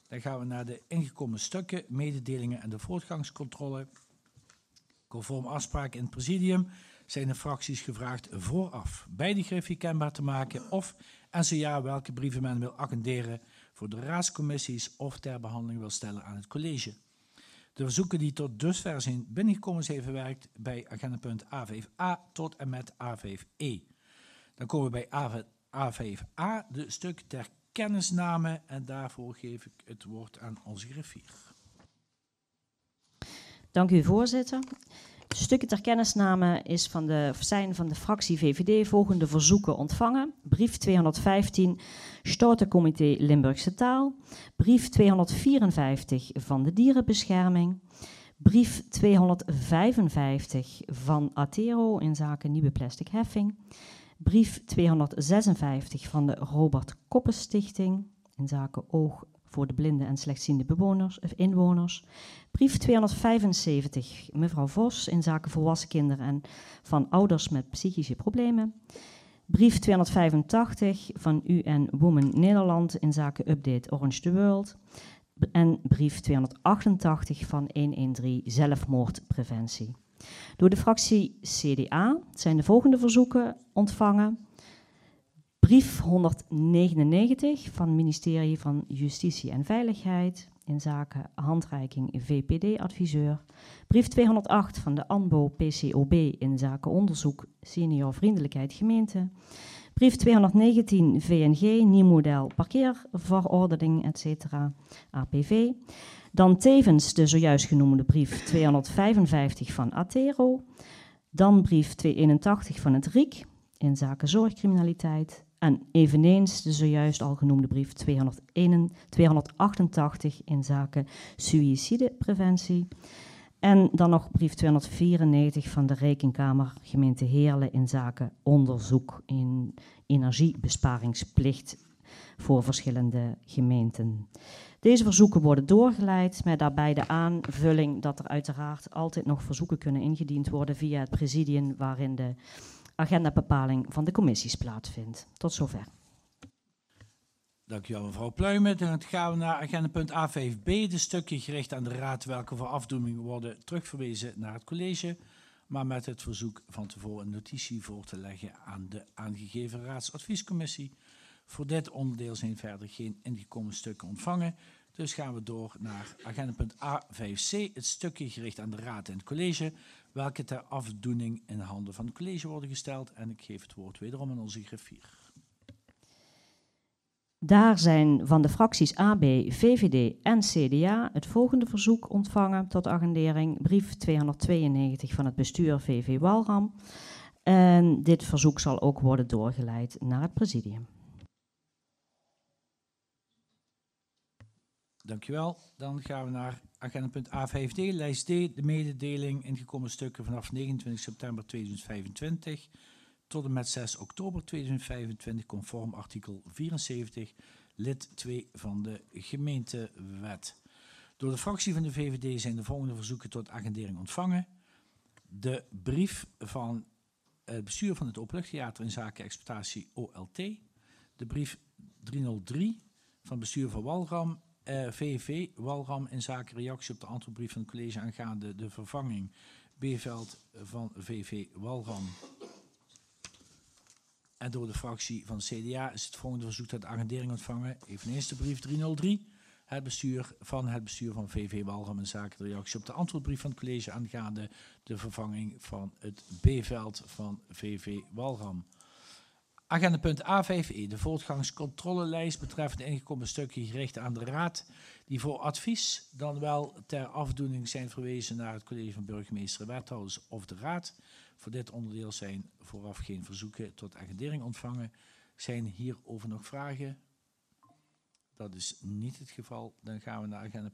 Dan gaan we naar de ingekomen stukken, mededelingen en de voortgangscontrole. Conform afspraak in het presidium zijn de fracties gevraagd vooraf beide griffie kenbaar te maken of, en zo ja, welke brieven men wil agenderen voor de raadscommissies of ter behandeling wil stellen aan het college. De verzoeken die tot dusver zijn binnengekomen zijn verwerkt bij agendapunt A5a tot en met A5e. Dan komen we bij A5a, de stuk ter kennisname, en daarvoor geef ik het woord aan onze griffier. Dank u, voorzitter. De stukken ter kennisname zijn van de fractie VVD volgende verzoeken ontvangen. Brief 215, Statucomité Limburgse Taal. Brief 254 van de Dierenbescherming. Brief 255 van Atero in zaken nieuwe plastic heffing. Brief 256 van de Robert Koppen Stichting in zaken oog voor de blinde en slechtziende inwoners. Brief 275, mevrouw Vos, in zaken volwassen kinderen en van ouders met psychische problemen. Brief 285 van UN Women Nederland in zaken update Orange the World. En brief 288 van 113 zelfmoordpreventie. Door de fractie CDA zijn de volgende verzoeken ontvangen. Brief 199 van het ministerie van Justitie en Veiligheid in zaken handreiking VPD-adviseur. Brief 208 van de ANBO-PCOB in zaken onderzoek senior vriendelijkheid gemeente. Brief 219 VNG, nieuw model parkeerverordening, etc. APV. Dan tevens de zojuist genoemde brief 255 van Atero. Dan brief 281 van het RIEK in zaken zorgcriminaliteit. En eveneens de zojuist al genoemde brief 288 in zaken suïcidepreventie. En dan nog brief 294 van de Rekenkamer gemeente Heerlen in zaken onderzoek in energiebesparingsplicht voor verschillende gemeenten. Deze verzoeken worden doorgeleid met daarbij de aanvulling dat er uiteraard altijd nog verzoeken kunnen ingediend worden via het presidium waarin de agendabepaling van de commissies plaatsvindt. Tot zover. Dank u wel, mevrouw Pluimen. Dan gaan we naar agendapunt A5b, de stukken gericht aan de raad welke voor afdoening worden terugverwezen naar het college, maar met het verzoek van tevoren een notitie voor te leggen aan de aangegeven raadsadviescommissie. Voor dit onderdeel zijn verder geen ingekomen stukken ontvangen. Dus gaan we door naar agendapunt A5c, het stukje gericht aan de raad en het college, welke ter afdoening in handen van het college worden gesteld. En ik geef het woord wederom aan onze griffier. Daar zijn van de fracties AB, VVD en CDA het volgende verzoek ontvangen tot agendering. Brief 292 van het bestuur VV Walram. En dit verzoek zal ook worden doorgeleid naar het presidium. Dankjewel. Dan gaan we naar agendapunt A5d, lijst D, de mededeling ingekomen stukken vanaf 29 september 2025 tot en met 6 oktober 2025, conform artikel 74, lid 2 van de gemeentewet. Door de fractie van de VVD zijn de volgende verzoeken tot agendering ontvangen. De brief van het bestuur van het Openluchttheater in zaken exploitatie OLT. De brief 303 van het bestuur van Walram. VV Walram in zaken reactie op de antwoordbrief van het college aangaande de vervanging B-veld van VV Walram. En door de fractie van CDA is het volgende verzoek tot agendering ontvangen. Eveneens de brief 303, het bestuur van VV Walram in zaken de reactie op de antwoordbrief van het college aangaande de vervanging van het B-veld van VV Walram. Agendapunt A5e, de voortgangscontrolelijst betreffende ingekomen stukken gericht aan de raad, die voor advies dan wel ter afdoening zijn verwezen naar het college van burgemeester, wethouders of de raad. Voor dit onderdeel zijn vooraf geen verzoeken tot agendering ontvangen. Zijn hierover nog vragen? Dat is niet het geval. Dan gaan we naar agenda